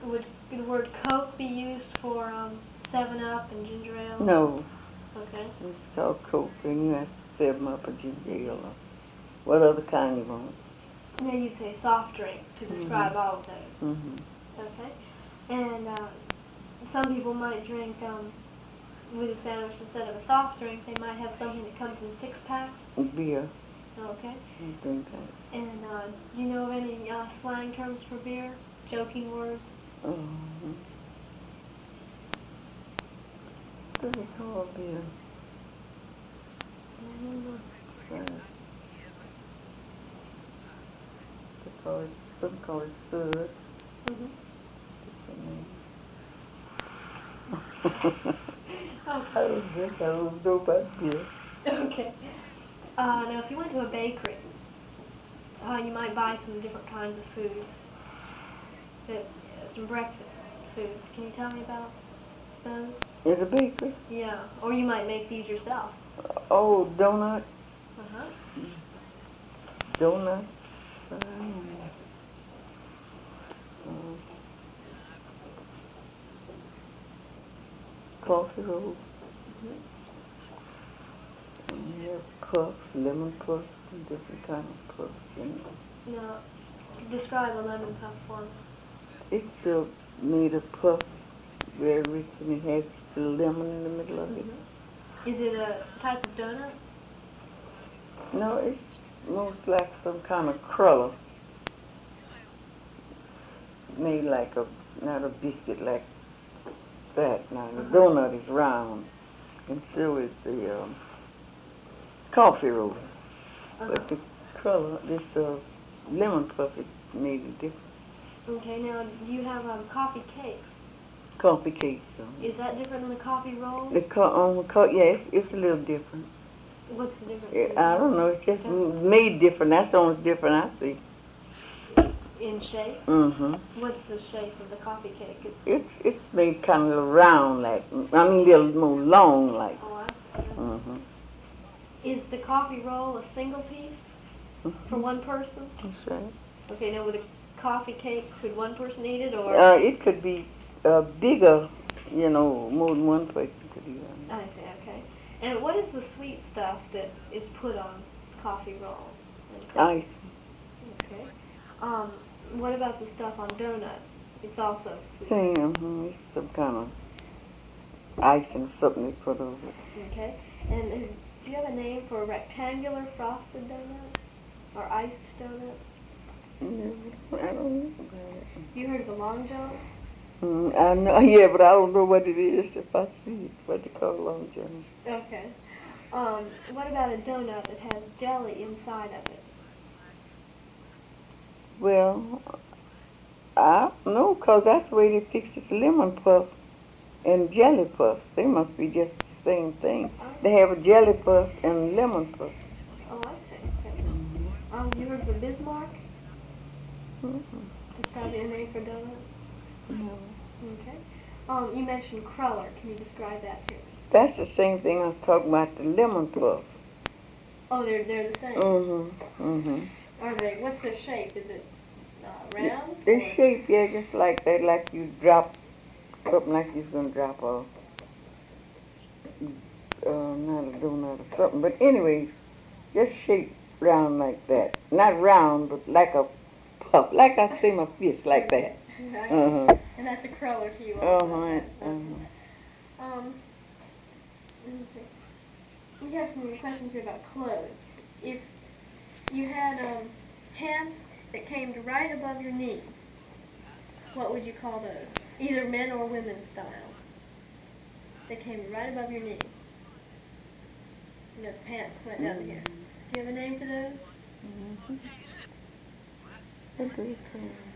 Would the word Coke be used for 7-Up and ginger ale? No. Okay. It's called Coke, and you have 7-Up or ginger ale or what other kind you want. Now you'd say soft drink to describe all of those. Mm-hmm. Okay. And some people might drink with a sandwich instead of a soft drink. They might have something that comes in 6-packs. Beer. Okay. Drink that. And do you know of any slang terms for beer? Joking words? What do they call beer? Some call it suds. Mm-hmm. I don't know about beer. Okay. Now, if you went to a bakery, you might buy some different kinds of foods, some breakfast foods. Can you tell me about those? At a bakery? Yeah. Or you might make these yourself. Oh, donuts. Uh-huh. Donuts. Coffee rolls. And you have puffs, lemon puffs, and different kind of puffs. Now, describe a lemon puff for me. It's made of puff, very rich, and it has a lemon in the middle of it. Is it a type of donut? No, it's most like some kind of cruller. Made like not a biscuit like that. Now, the donut is round, and so is the coffee roll. But the cruller, this lemon puff, is made it different. Okay, now, do you have coffee cakes? Coffee cake. Is that different than the coffee roll? Yeah, it's a little different. What's the difference? I don't know. It's just made different. That's the only different I see. In shape? Mm-hmm. What's the shape of the coffee cake? It's made kind of round, like a little more long, like. Oh, I see. Mm-hmm. Is the coffee roll a single piece for one person? That's right. Okay, now with a coffee cake, could one person eat it, or? It could be bigger, more than one person could eat it. I see, okay. And what is the sweet stuff that is put on coffee rolls? Ice. Okay. What about the stuff on donuts? It's also sweet. Same, it's some kind of icing, something they put over it. Okay. And do you have a name for a rectangular frosted donut? Or iced donut? I don't know. You heard of the Long John? I know, yeah, but I don't know what it is if I see it, what they call Long John. Okay. What about a donut that has jelly inside of it? Well, I don't know, because that's the way they fix this lemon puff and jelly puffs. They must be just the same thing. They have a jelly puff and lemon puff. Oh, I see. Okay. You heard of a Bismarck? That's probably a name for donuts? No. Okay. You mentioned cruller. Can you describe that to me? That's the same thing I was talking about, the lemon puff. Oh, they're the same? Mm-hmm. Are they, what's their shape? Is it round? Their shape, yeah, just like that, like you drop something like you're going to drop not a donut or something. But anyways, just shaped round like that. Not round, but like a puff. Like I say my fist, like that. Right. Uh-huh. And that's a cruller to you Uh-huh. also. Let me see. We have some questions here about clothes. If you had pants that came to right above your knee, what would you call those? Either men or women style. They came right above your knee. The pants went down here. Do you have a name for those? What do you say?